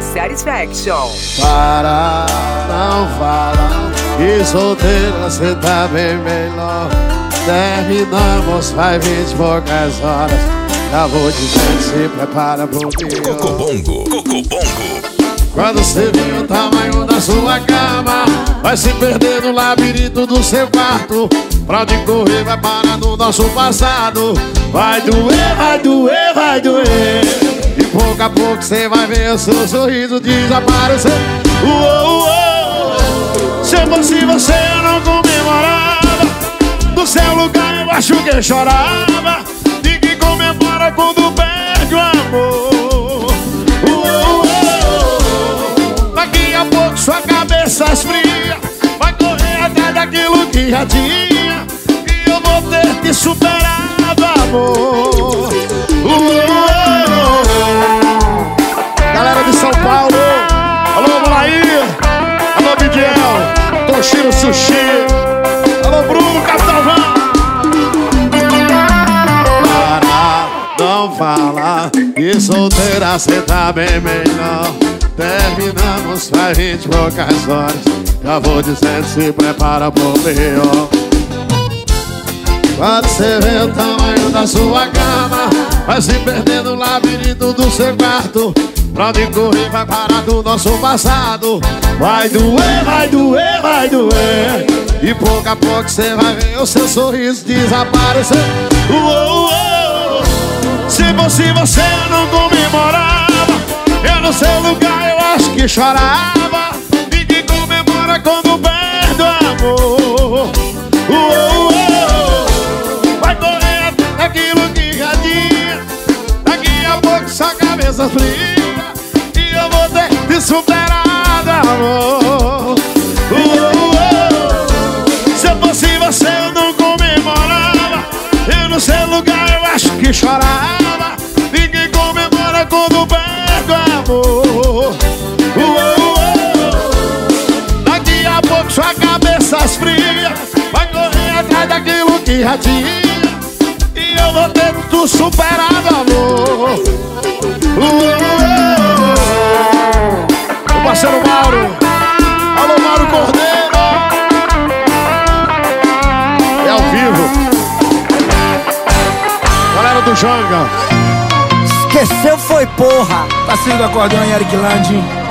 Satisfaction. Para, não fala, que solteira cê tá bem melhor. Terminamos faz 20 e poucas horas. Já vou dizendo, se prepara pro pior. Cocobongo, Cocobongo. Quando cê vê o tamanho da sua cama, vai se perder no labirinto do seu quarto. Pra onde correr vai parar no nosso passado. Vai doer, vai doer, vai doer. E pouco a pouco cê vai ver o seu sorriso desaparecer. Uou, uou. Se eu fosse você eu não comemorava. No seu lugar eu acho que eu chorava. Ninguém comemora quando perde o amor. Uou, uou. Daqui a pouco sua cabeça esfria. Vai correr atrás daquilo que já tinha. E eu vou ter te superado, amor. Galera de São Paulo, alô Molaí, alô Bidiel, Toshiro Sushi, alô Bruno, Capitão Van. Para, não fala, que solteira cê tá bem melhor. Terminamos faz 20 e poucas horas. Já vou dizendo, se prepara pro pior. Quando cê vê o tamanho da sua cama, vai se perder no labirinto do seu quarto. Pra onde correr vai parar do nosso passado. Vai doer, vai doer, vai doer. E pouco a pouco cê vai ver o seu sorriso desaparecer. Uou, uou. Se fosse você eu não comemorava. Eu no seu lugar eu acho que chorava. Ninguém comemora quando perde o amor. Uou, uou. Vai correr aquilo que já tinha. Daqui a pouco sua cabeça fria. E eu vou ter te superado, amor. Se eu fosse você eu não comemorava. Eu no seu lugar eu acho que chorava. Ninguém comemora quando perde o amor. Daqui a pouco sua cabeça esfria. Vai correr atrás daquilo que já tinha. E eu vou ter tu superado, amor. O parceiro Mauro, alô Mauro Cordeiro. É ao vivo. Galera do Janga. Esqueceu foi porra. Parceiro do acordeão, Eric Lange.